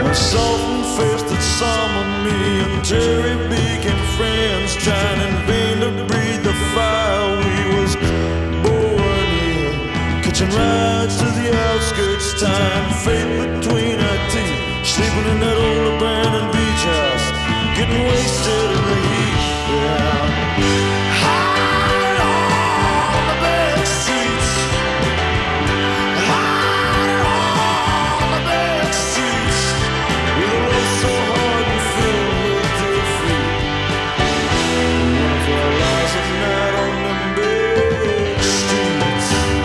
A sultan faced that summoned me, and Terry became friends, trying in vain to breathe the fire we was born in. Catching rides to the outskirts, tying fate between our teeth, sleeping in that old abandoned beach house, getting wasted in the heat. Yeah. High on the back streets, high on the back streets, with a love so hard and filled with defeat. One of our lives at night on them back streets.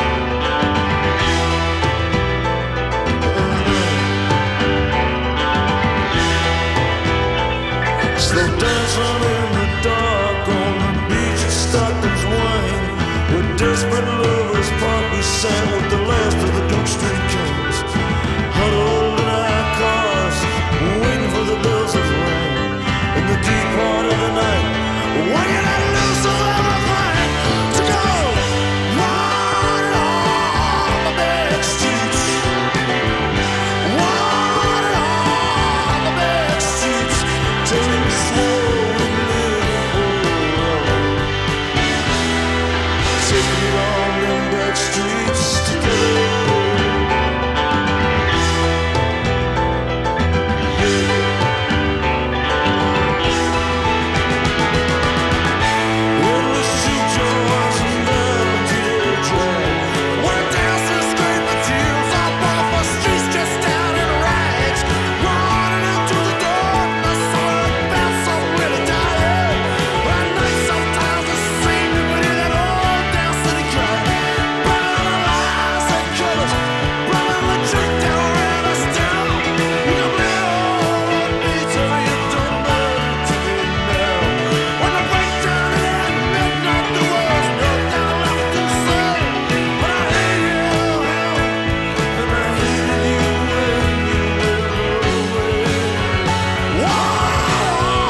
Slow dancing in the dark on the beach at Stockton's Wine, where desperate lovers part we sang with the last of the Duke Street Kings, huddled in our cars, waiting for the bells to ring in the deep part of the night, waiting at loose of everything to go right on the back streets, right on the back streets, take it slow and live forever. Take me on them back streets together. Endless shoot joys and melody drag. When dancers scrape the tears up off our streets, just out in rags, running into the darkness, earthbound, so really dying. At night sometimes it seems we could hear that old down city cry, burning the lies and colors, blowing the drink down, ran us down. You can play on me till you don't matter to me now. When the breakdown hit midnight, there was nothing left to say. But I hated you, and I hated you when you went away. Whoa,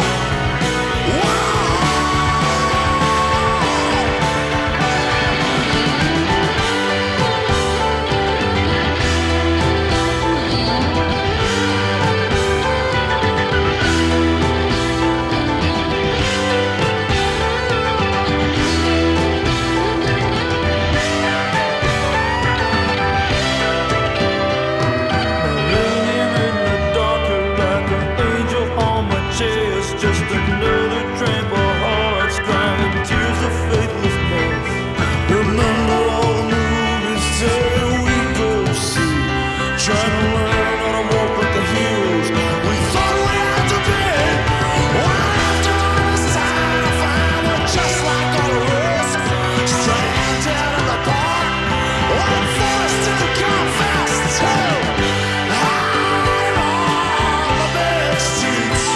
ringing in the darker like an angel on my chest, just another tramp of hearts crying tears of faithlessness. Remember all the movies that we go see, trying to learn how to walk like the heroes we thought we had to be. One after this time to find we're just like all the rest, stranded in the park, or forced to confess to. High on the back streets,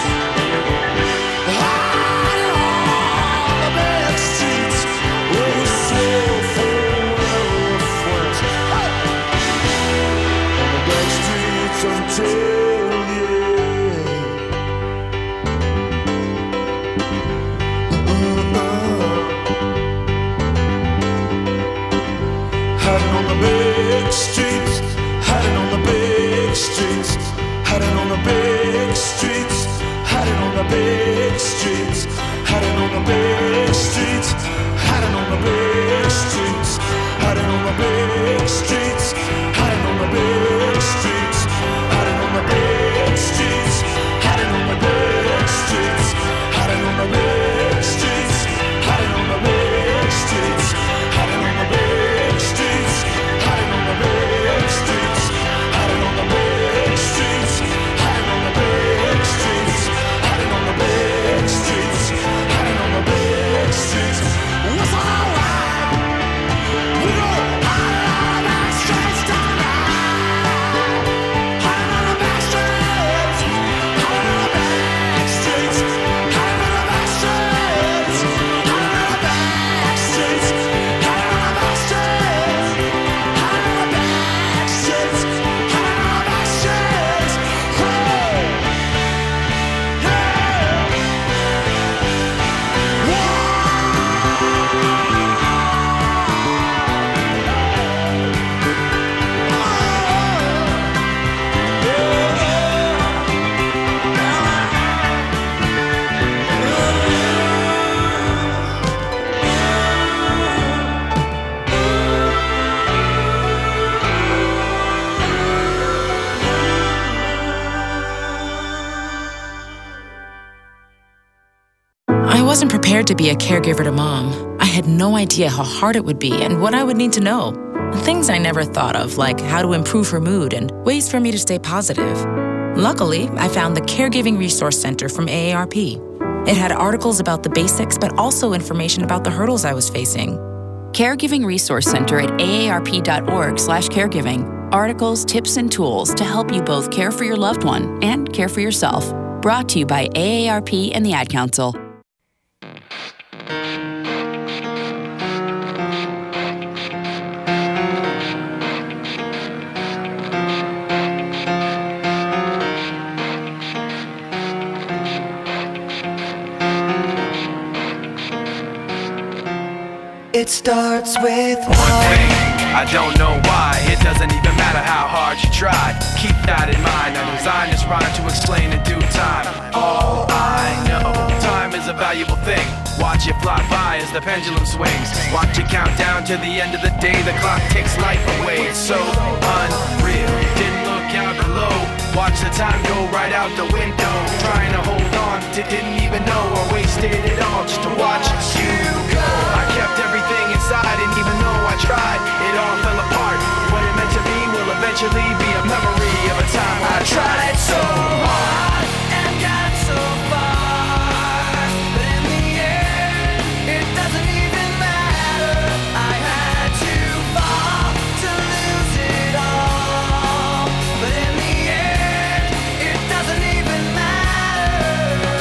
high on the back streets, where we swore forever we're friends. On the back streets until the hiding on the big streets, hiding on the big streets, hiding on the big streets, hiding on the big streets, hiding on the big streets, hiding on the big streets, hiding on the big streets, hiding on the big streets, hiding on the big streets, hiding on the big streets, hiding on the big streets, hiding on the big streets, hiding on the big streets, hiding on the big streets, hiding on the big streets, hiding on the big streets, hiding on the big streets, hiding on the big streets. What's alright? We go hiding on the back wasn't prepared to be a caregiver to Mom. I had no idea how hard it would be and what I would need to know. Things I never thought of, like how to improve her mood and ways for me to stay positive. Luckily, I found the Caregiving Resource Center from AARP. It had articles about the basics, but also information about the hurdles I was facing. Caregiving Resource Center at aarp.org/caregiving. Articles, tips, and tools to help you both care for your loved one and care for yourself. Brought to you by AARP and the Ad Council. It starts with one thing, I don't know why. It doesn't even matter how hard you try. Keep that in mind. I designed this rhyme to explain in due time. All I know, time is a valuable thing. Watch it fly by as the pendulum swings. Watch it count down to the end of the day. The clock takes life away. It's so unreal. Didn't look out below. Watch the time go right out the window. Trying to hold on to didn't even know I wasted it all just to watch you go. I kept everything inside, and even though I tried, it all fell apart. What it meant to be will eventually be a memory of a time when I tried so hard and got so far, but in the end, it doesn't even matter. I had to fall to lose it all, but in the end, it doesn't even matter.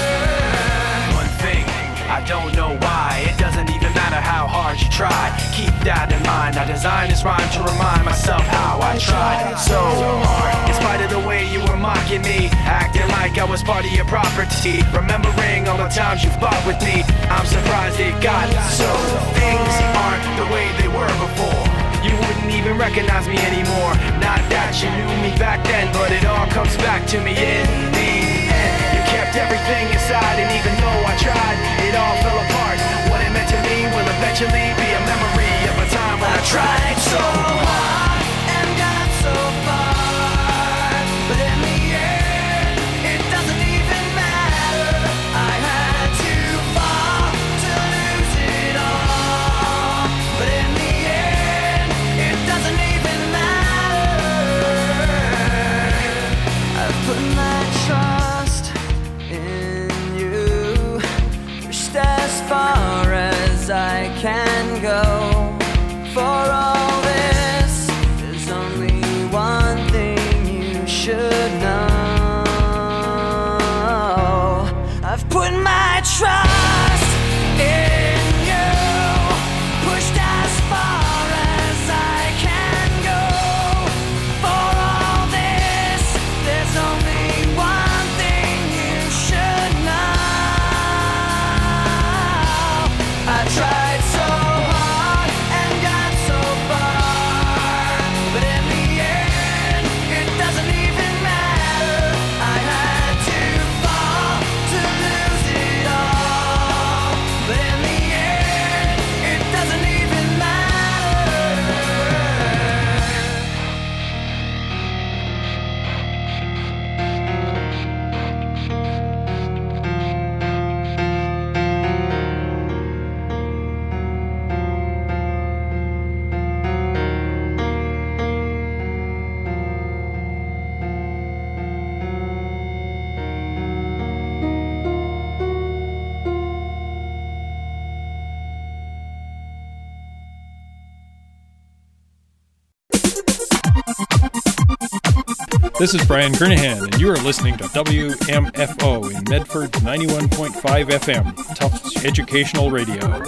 One thing, I don't know why. It doesn't even matter how hard you try. Keep that in mind. I designed this rhyme to remind myself how I tried so hard. In spite of the way you were mocking me, acting like I was part of your property, remembering all the times you fought with me, I'm surprised it got so. Things aren't the way they were before. You wouldn't even recognize me anymore. Not that you knew me back then, but it all comes back to me in the end. You kept everything inside, and even though I tried, it all fell apart. What it meant to me will eventually be a memory of a time when I tried so hard and got so far, but in the end, it doesn't even matter. I had to fall to lose it all, but in the end, it doesn't even matter. I've put my trust in you, pushed as far as I can go. For all this, there's only one thing you should know. I've put my trust in you, pushed as far as I can go. For all this, there's only one thing you should know. I tried so hard and got so far, but in the end, it doesn't even matter. I had to fall to lose it all, but in the end, it doesn't even matter. This is Brian Kernahan, and you are listening to WMFO in Medford 91.5 FM, Tufts Educational Radio.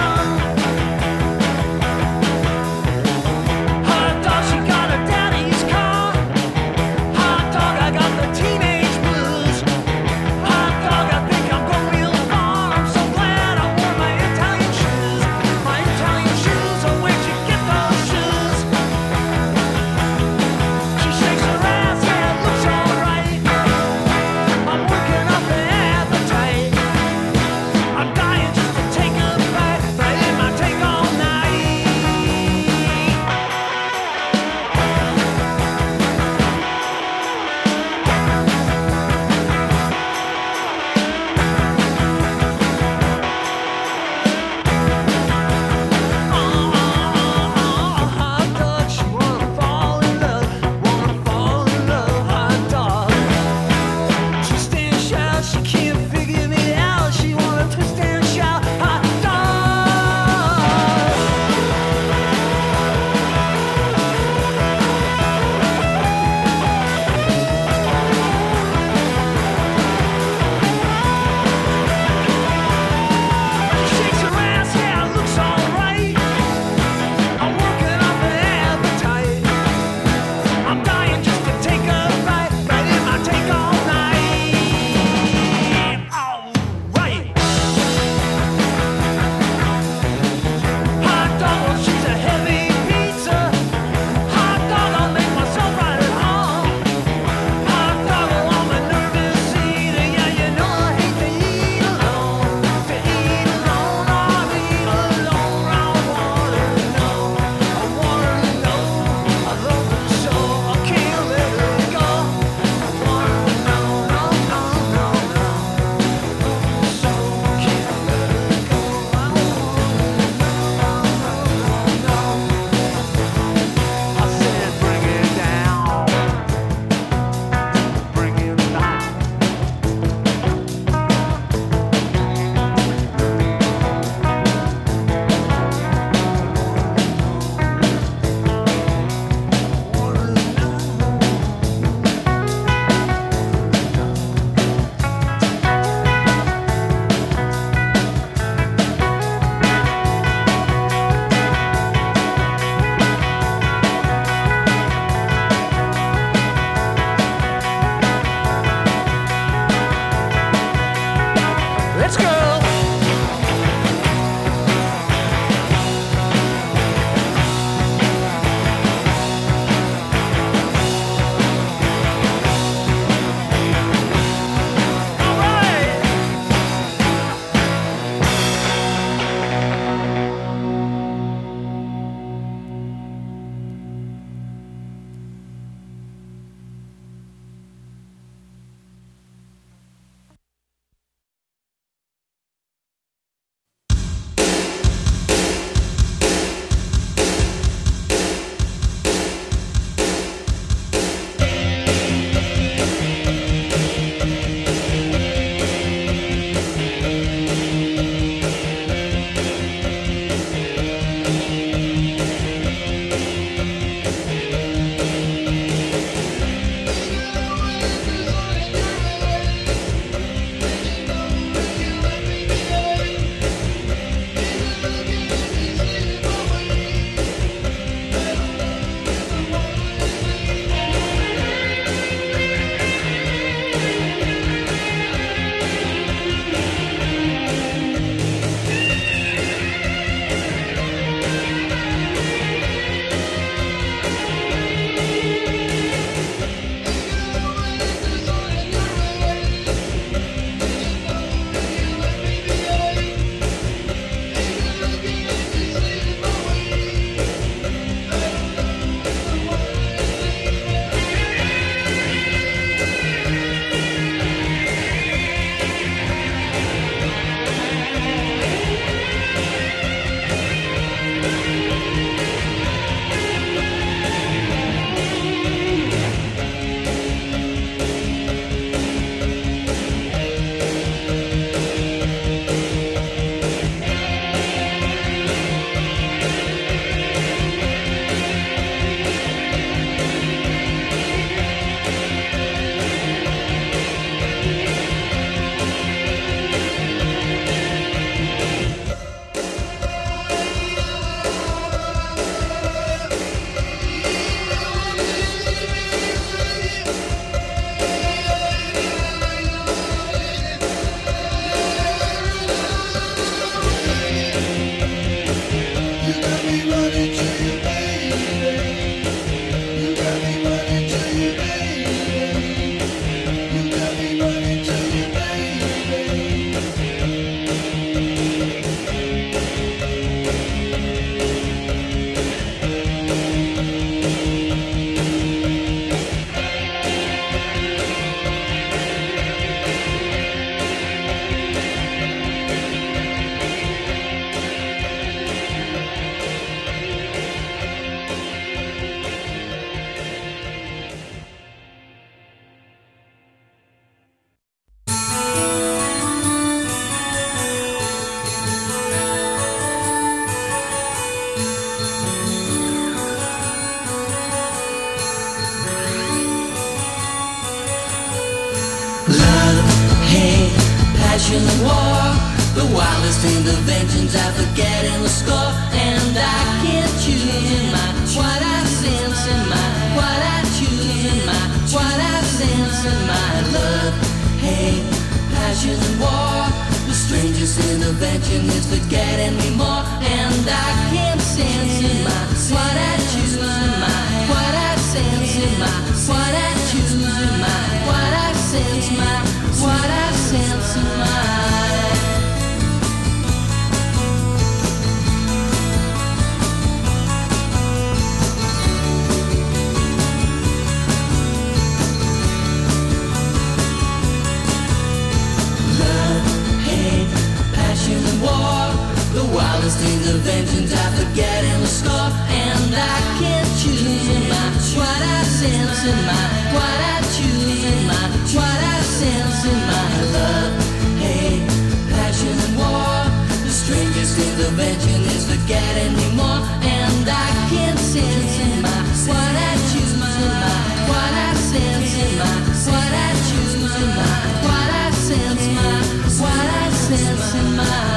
Hot dog, she got her daddy's wildest interventions, I forget in the score, and I can't choose in my what I sense in my what I choose in my what I sense in my love, hate, passion and war. The strangest intervention is forgetting me more, and I can't sense in my what I choose in my what I sense in my what I choose in my what I sense my what I sense in my. The wildest interventions, I forget in the score, and I can't choose in my what I sense in my what I choose in my what I sense in my love, hate, passion and war. The strangest intervention is forgetting me more, and I can't sense in my what I choose in my what I sense in my what I choose in my what I sense my what I sense in my.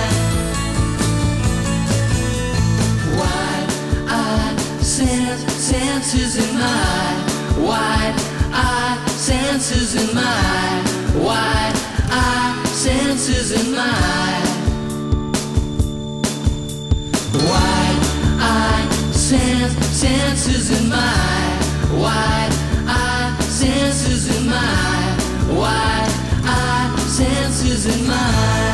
Senses in my wide eye, senses in my wide eye, senses in my wide eye, senses in my wide eye, senses in my wide eye, senses in my.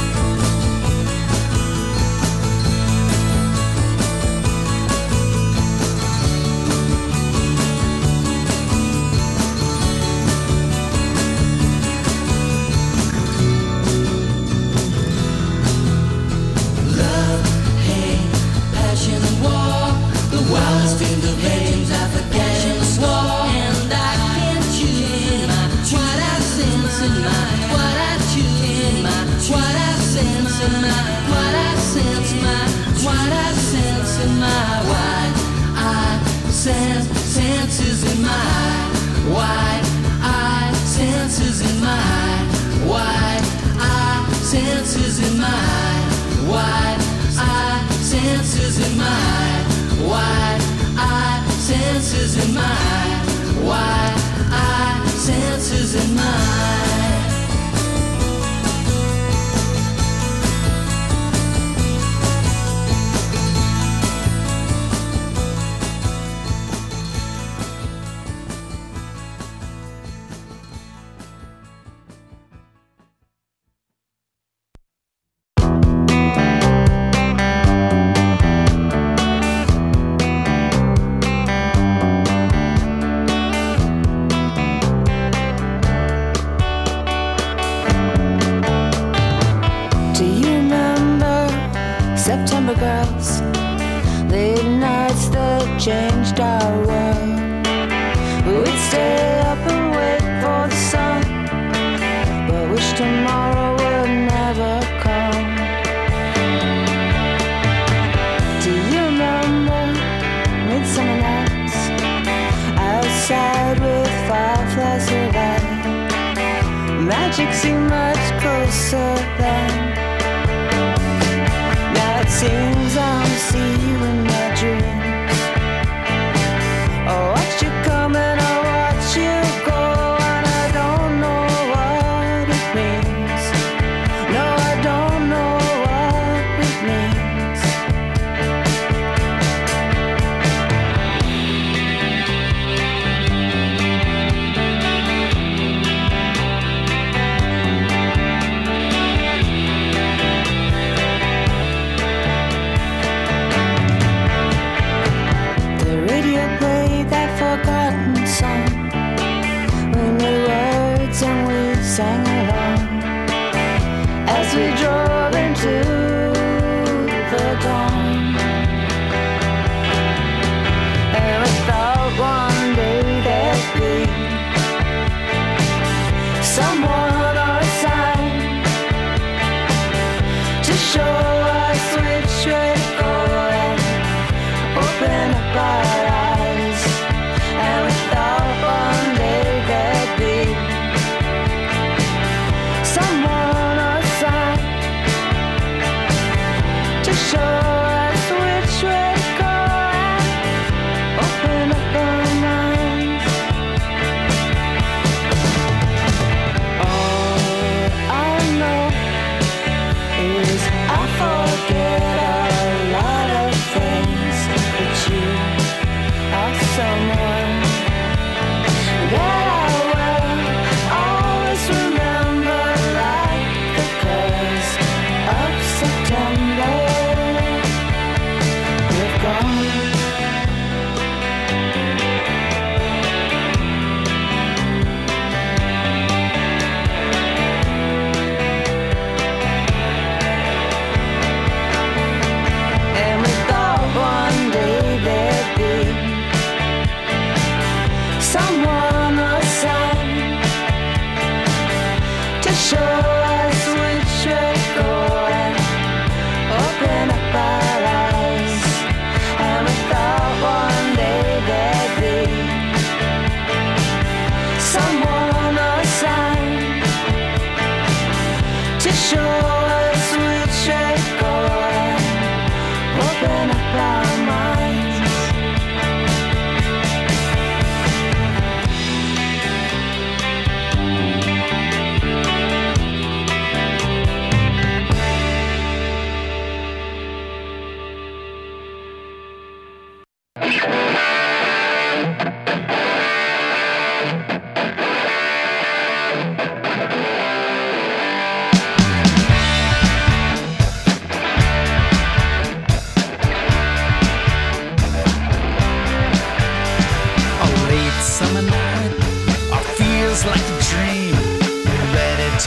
Wildest interventions, I forget in the score, and I can't choose in my what I sense in my what I choose in my what I sense in my what I sense my what I sense in my wide eye senses in my wide eye senses in my wide eye senses in my wide eye senses in my wide eye senses in my wide eye senses in my.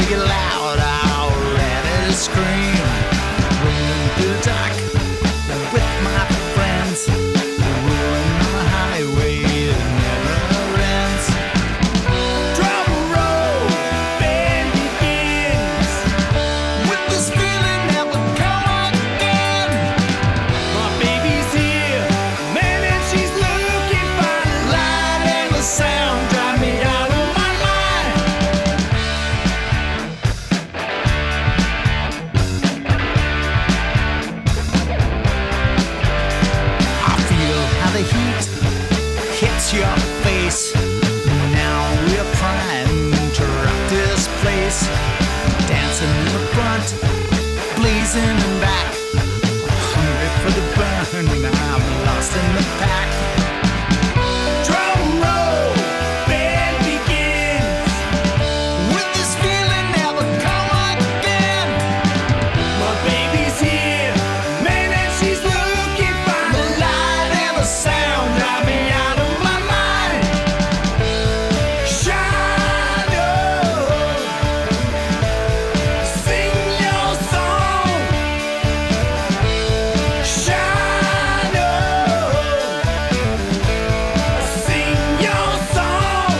get loud, I'm ready to scream. Rolling through the dark with my friends, rolling on the highway that never ends. Drum roll, band begins, with this feeling that will come again. My baby's here, man, and she's looking fine. Light and the sound drive me out of my mind. I feel how the heat hits your face. Now we're primed to rock this place. Dancing in the front, blazing in back. Hungry for the burn, I'm lost in the pack. Drum roll, band begins, with this feeling never come again. My baby's here, man, and she's looking fine. The light and the sound drive me out of my mind. Shine on, sing your song. Shine on, sing your song.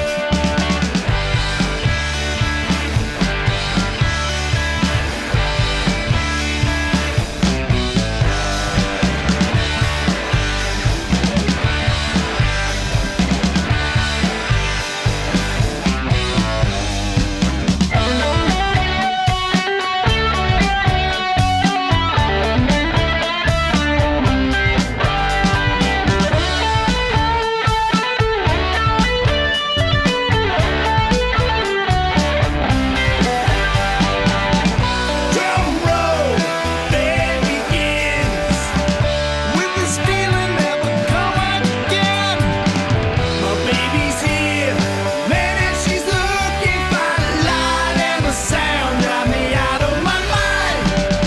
Drum roll, band begins, with this feeling never come again. My baby's here, man, and she's looking fine. Light and the sound drive me out of my mind.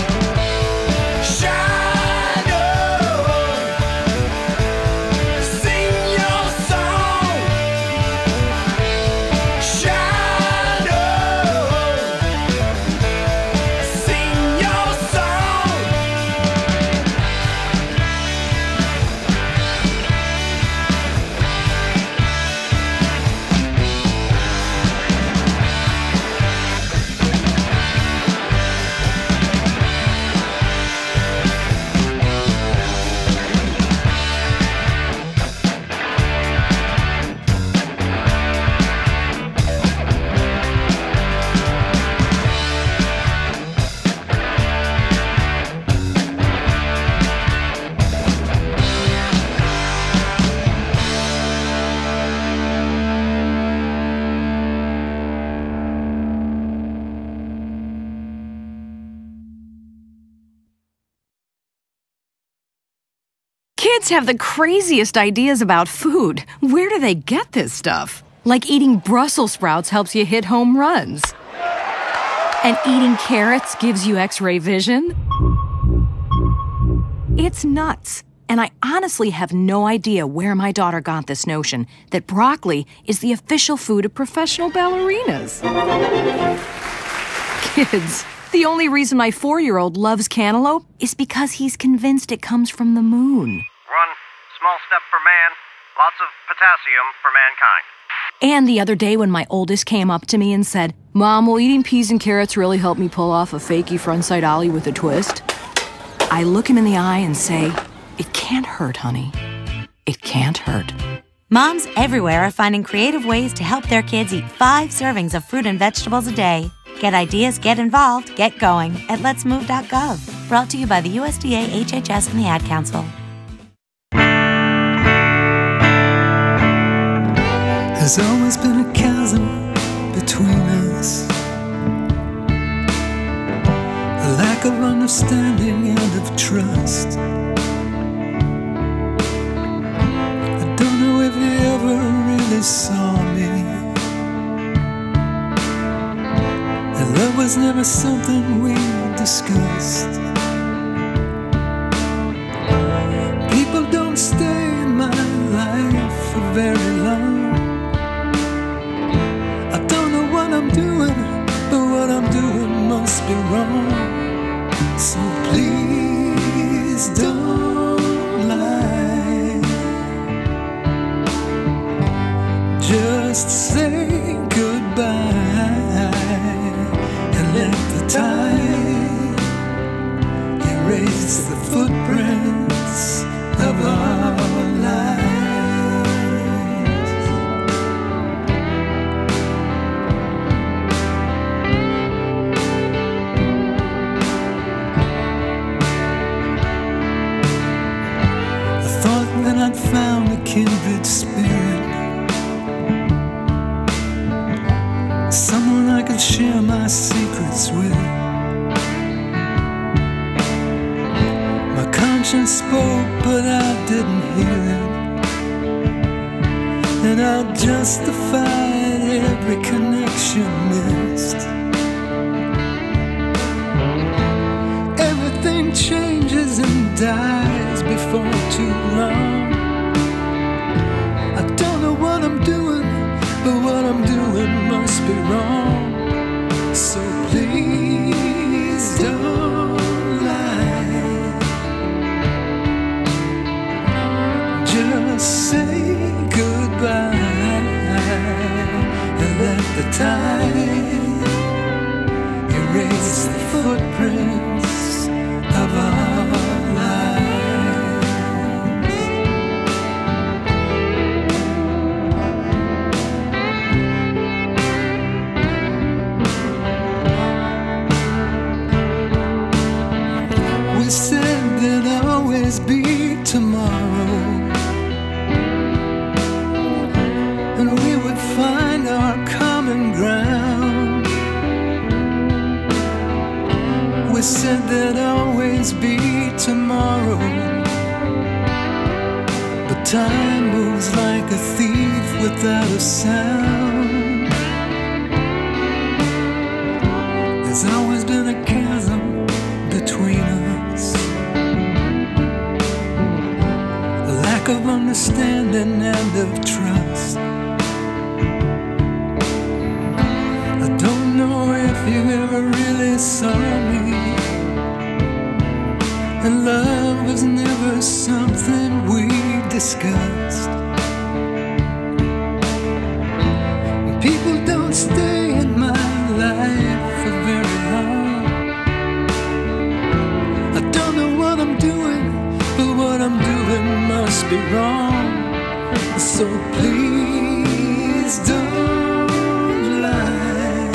Shine on, sing your song. Shine on, sing your song. Kids have the craziest ideas about food. Where do they get this stuff? Like eating Brussels sprouts helps you hit home runs. And eating carrots gives you X-ray vision. It's nuts. And I honestly have no idea where my daughter got this notion that broccoli is the official food of professional ballerinas. Kids, the only reason my 4-year-old loves cantaloupe is because he's convinced it comes from the moon. One small step for man, lots of potassium for mankind. And the other day when my oldest came up to me and said, "Mom, will eating peas and carrots really help me pull off a fakey frontside ollie with a twist?" I look him in the eye and say, "It can't hurt, honey. It can't hurt." Moms everywhere are finding creative ways to help their kids eat 5 servings of fruit and vegetables a day. Get ideas, get involved, get going at letsmove.gov. Brought to you by the USDA, HHS, and the Ad Council. There's always been a chasm between us, a lack of understanding and of trust. I don't know if you ever really saw me, and love was never something we discussed. People don't stay in my life for very long. I don't know what I'm doing, but what wrong. So please don't lie. Just say goodbye and let the tide erase the footprints of our lives. That I'd found a kindred spirit, someone I could share my secrets with. My conscience spoke, but I didn't hear it, and I justified every connection missed. Everything changes and dies before too long. I don't know what I'm doing, but what I'm doing must be wrong. So please don't lie. Just say goodbye and let the tide erase the footprints of our lives. We said there'd always be tomorrow, and we would find our common ground. We said there'd always be tomorrow, but time moves like a thief without a sound. There's always been a chasm between us, a lack of understanding and of trust. I don't know if you ever really saw me, and love was never something we discussed. People don't stay in my life for very long. I don't know what I'm doing, but what I'm doing must be wrong. So please don't lie.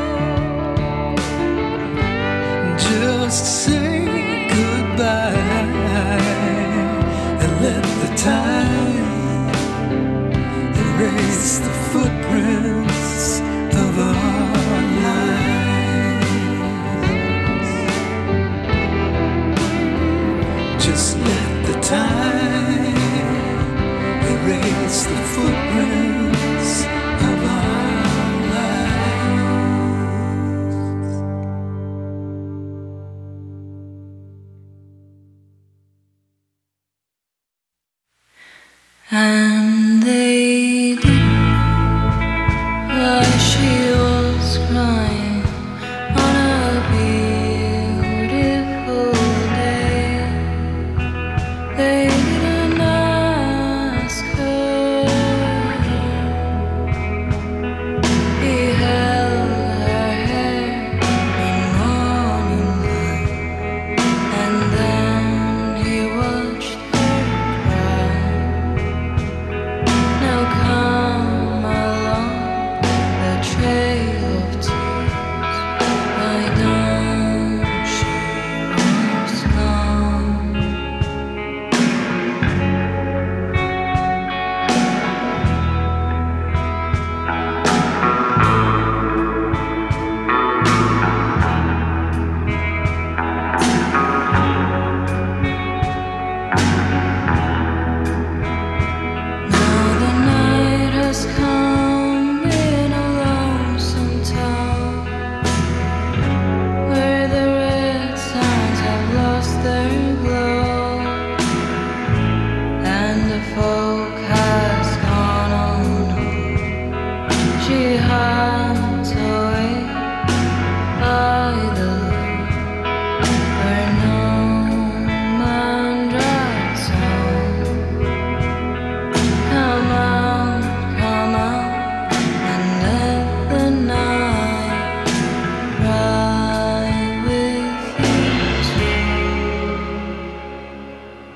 Just say goodbye and let the tide erase the footprints of our lives. Just let the tide erase the footprints of our lives. And they did while she was crying on a beautiful day. They didn't ask her. He held her hair in morning light, and then he watched her cry.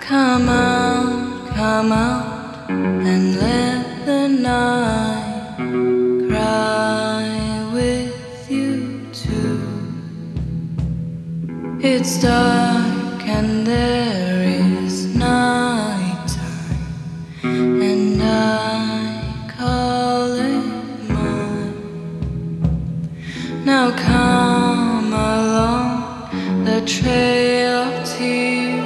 Come out and let the night cry with you too. It's dark and there is nighttime, and I call it mine. Now come along the trail of tears.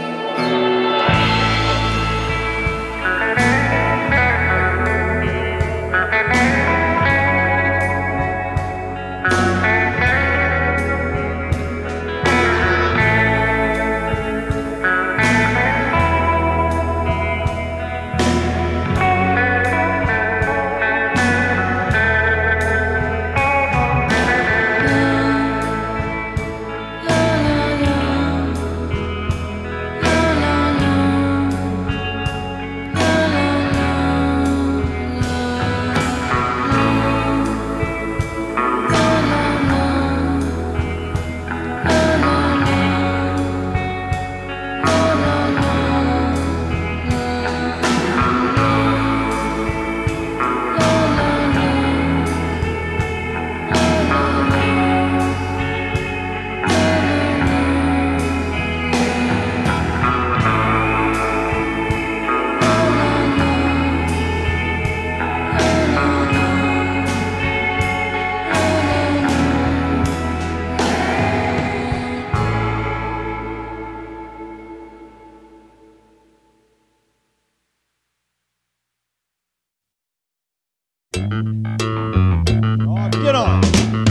Get on.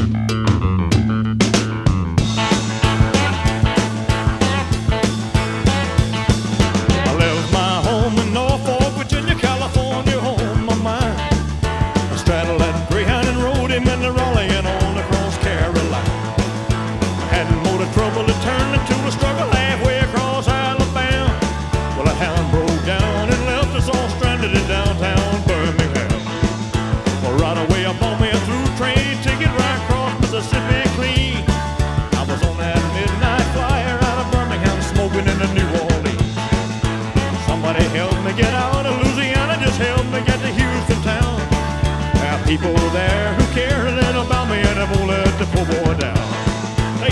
I left my home in Norfolk, Virginia, California, home my mind. I straddled that Greyhound and rode him into Raleigh and on across Carolina. I hadn't more the trouble, it turned into a struggle halfway across Alabama. Well, that hound broke down and left us all stranded in downtown Birmingham. Well, right away I bought me a through train ticket right across Mississippi clean. I was on that midnight flyer out of Birmingham smoking into New Orleans. Somebody helped me get out of Louisiana, just helped me get to Houston town. There are people there who care a little about me and they won't let the poor boy down. Hey.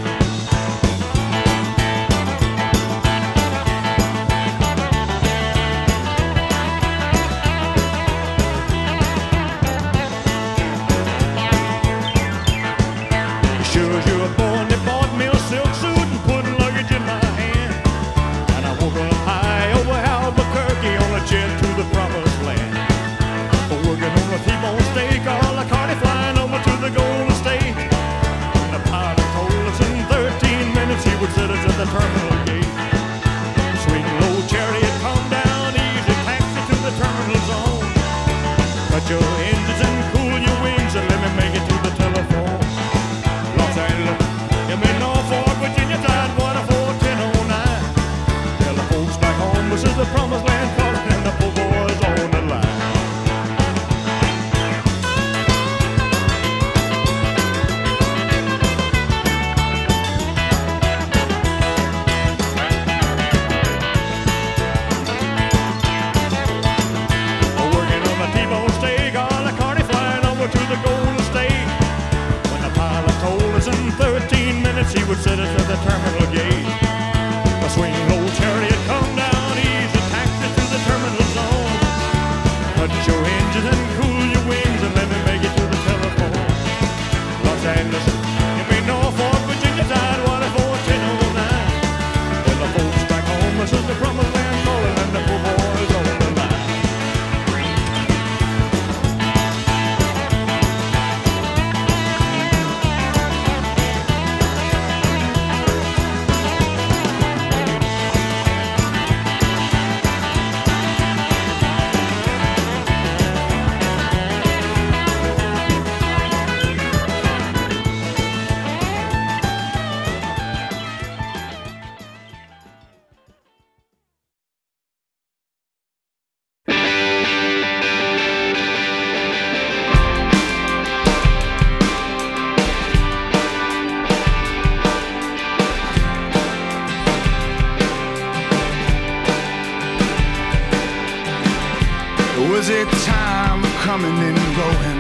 Sure as you were born, they bought me a silk suit and put luggage in my hand. And I woke up high over Albuquerque on a jet to the promised land. But working on a T-bone steak, all I was a time of coming and going,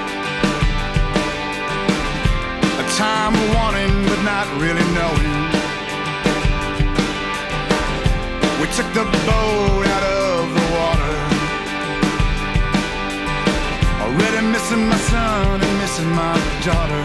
a time of wanting but not really knowing. We took the boat out of the water, already missing my son and missing my daughter.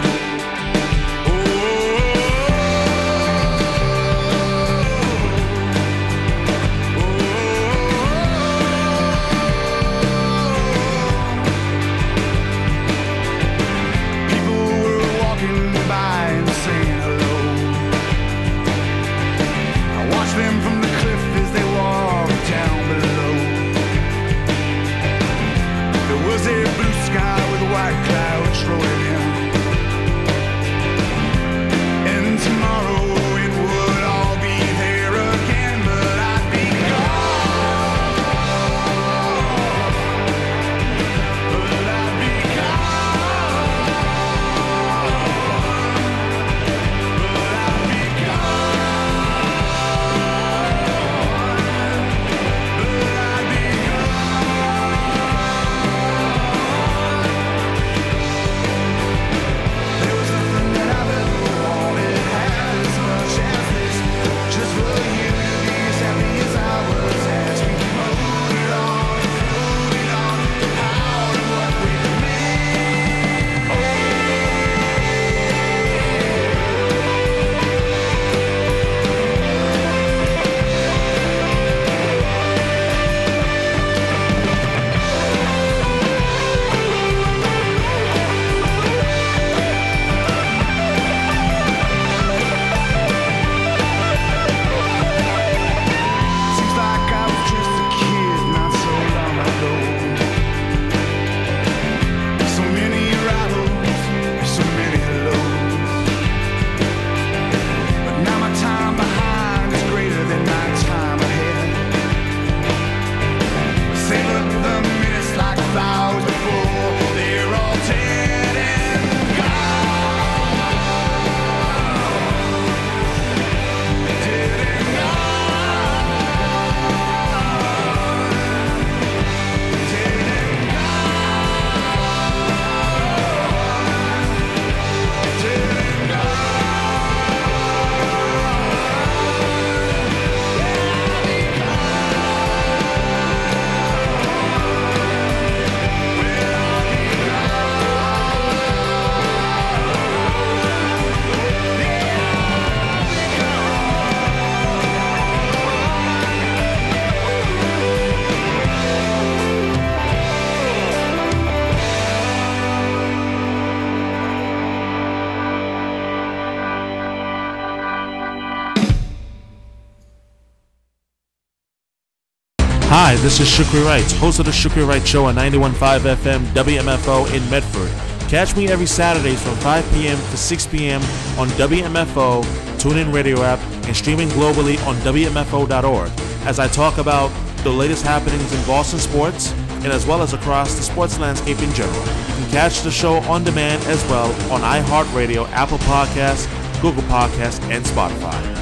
Them from the cliff as they walked down below. There was a blue sky with white clouds rolling in, and tomorrow it would all be there again, but I'd be gone. But I'd be gone. But I'd be gone. Hi, this is Shukri Wright, host of the Shukri Wright Show on 91.5 FM WMFO in Medford. Catch me every Saturdays from 5 p.m. to 6 p.m. on WMFO, TuneIn Radio app, and streaming globally on WMFO.org as I talk about the latest happenings in Boston sports and as well as across the sports landscape in general. You can catch the show on demand as well on iHeartRadio, Apple Podcasts, Google Podcasts, and Spotify.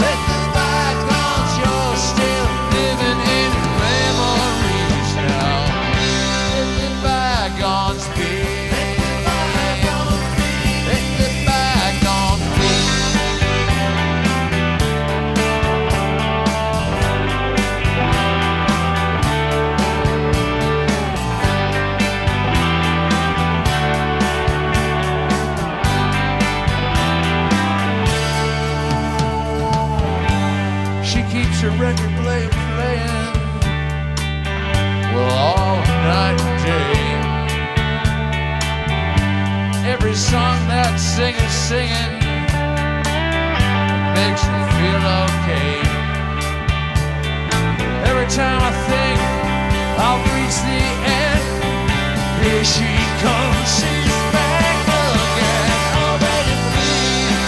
Still living in memories now. keeps your record player playing, well, all night and day. Every song that singer's singing makes me feel okay. Every time I think I'll reach the end, here she comes, she's back again. Oh, baby, please,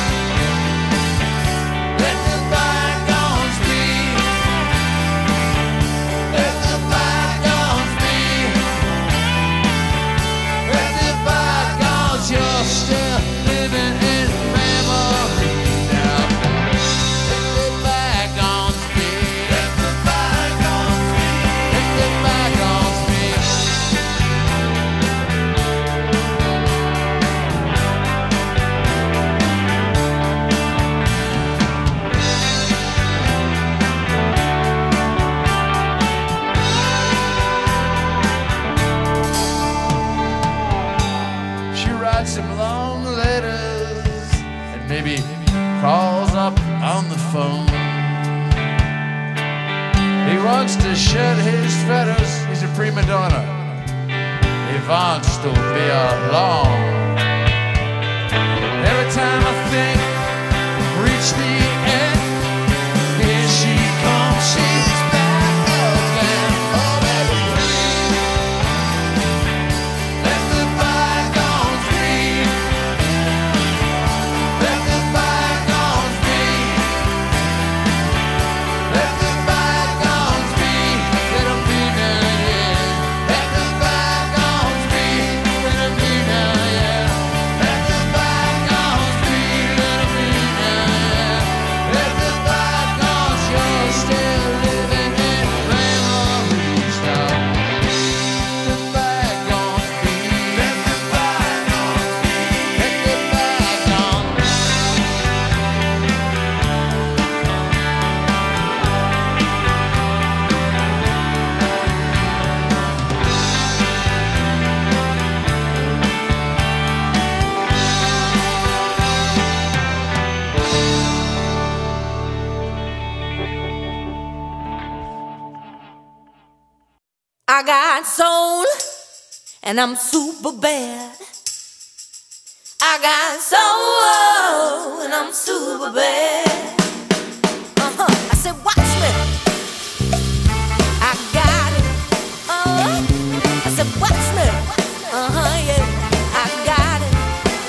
let the bygones be. Let the bygones be. Let the bygones, you're still living in memory now. Let the bygones be. Let the bygones be. Let the bygones be. She writes him long letters and maybe calls up on the phone. He wants to shed his feathers, he's a prima donna. He wants to be alone. Every time I think reach the end, here she comes, she's back again. Oh, baby, please, let the bygones be. Let the bygones be. Let the bygones be. Let them be now, yeah. Let the bygones be. Let them be now, yeah. Let the bygones be. Let them be now, yeah. Let the bygones, you're still living in memories now. Let the bygones be. Let the bygones be. Let the bygones. I got soul, and I'm super bad. I got soul, and I'm super bad. I said, watch me. I got it. I said, watch me. Yeah. I got it.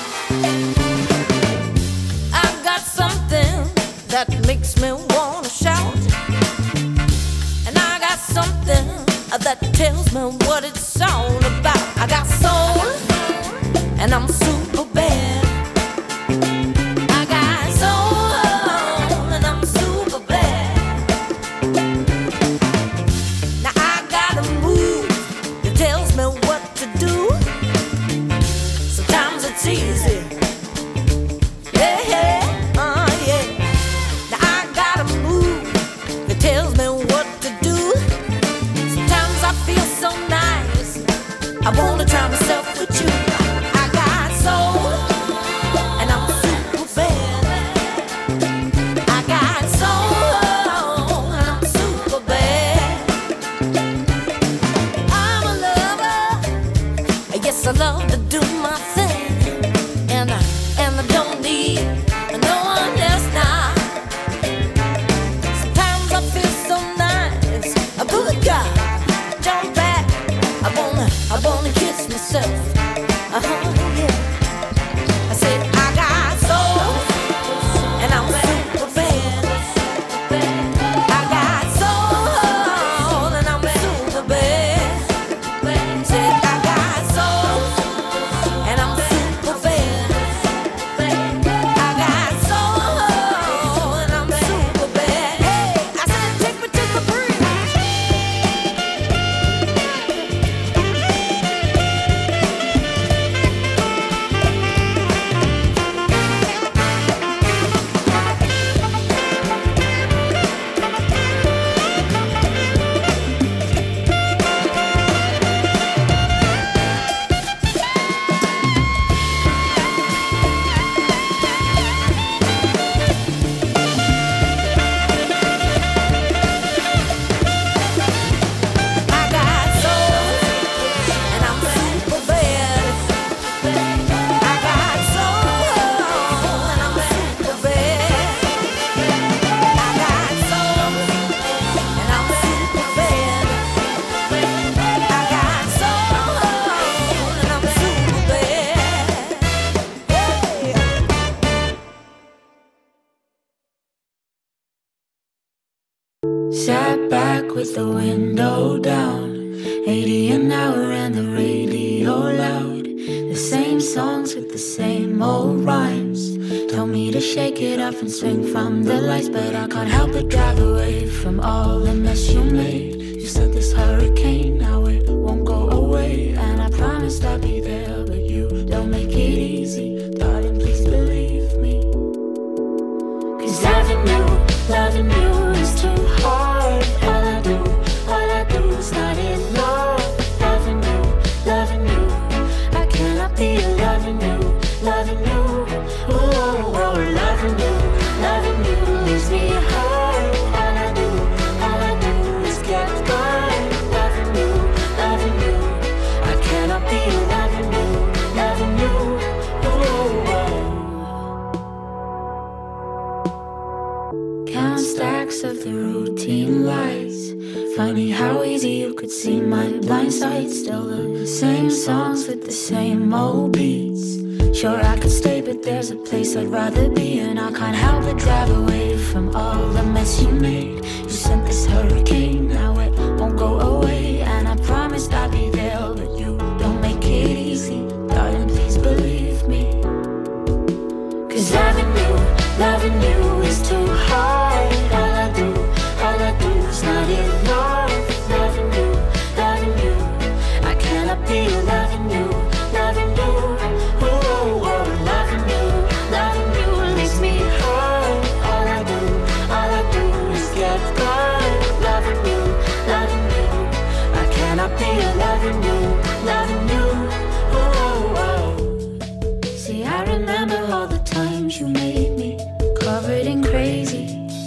I got something that makes me wanna shout, and I got something that tells me what it's all about. I got soul, and I'm super bad. I got soul, and I'm super bad. Now I got a move that tells me what to do. Sometimes it's easy. Yeah, yeah. Now I got a move that tells me what to do. I feel so nice, I wanna try myself with you. I got soul. Sat back with the window down, 80 an hour and the radio loud. The same songs with the same old rhymes. Tell me to shake it off and swing from the lights, but I can't help but drive away from all the mess you made. You sent this hurricane, now it won't go away, and I promised I'd be there, but you don't make it easy. Darling, please believe me. 'Cause loving you is too hard. All I do is not enough. Loving you, I cannot be loving you. Oh, loving you leaves me hurt. All I do is get burned. Loving you, I cannot be loving you. Oh. Count stacks of the routine lights. Funny how easy you could see my blind side. Still the same songs with the same old beats. Sure I could stay, but there's a place I'd rather be, and I can't help but drive away from all the mess you made. You sent this hurricane, now it won't go away, and I promised I'd be there, but you don't make it easy. Darling, please believe me. 'Cause loving you is too hard. All I do is not enough. Loving you, I cannot be loving you. Oh, loving you leaves me hurt. All I do is get burned. Loving you, I cannot be loving you. Oh. See, I remember all the times you made me covered in crazy.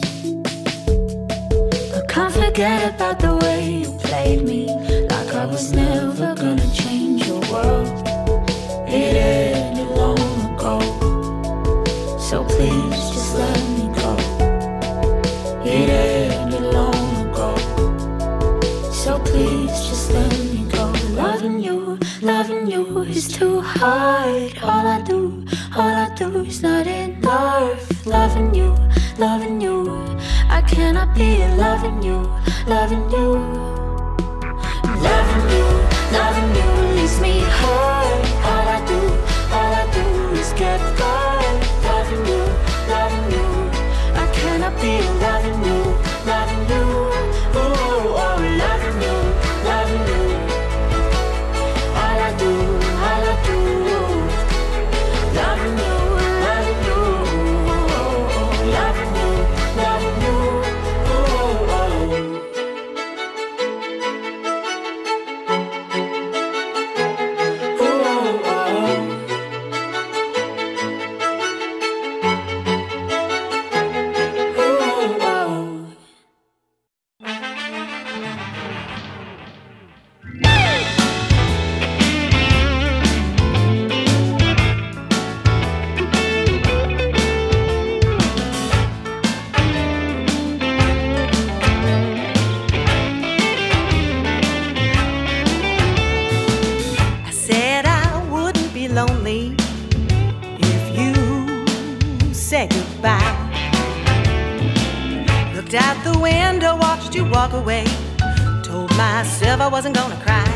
I can't forget about the way you played me, like I was never gonna change your world. It ended long ago, so please just let me go. It ended long ago, so please just let me go. Loving you is too hard. All I do is not enough. Loving you, I cannot be loving you. Loving you leaves me hurt. All I do is get burned. Loving you, I cannot be loving you. Oh, loving you. All I do, loving you. Oh, loving you. Out the window, watched you walk away. Told myself I wasn't gonna cry.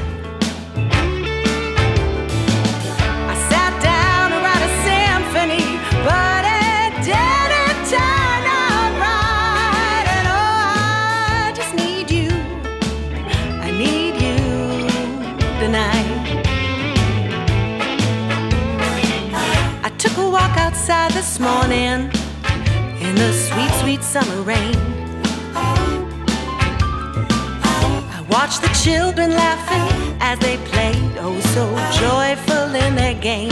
I sat down to write a symphony, but it didn't turn out right. And oh, I just need you. I need you tonight. I took a walk outside this morning in the sweet, sweet summer rain. Watch the children laughing as they played, oh so joyful in their game.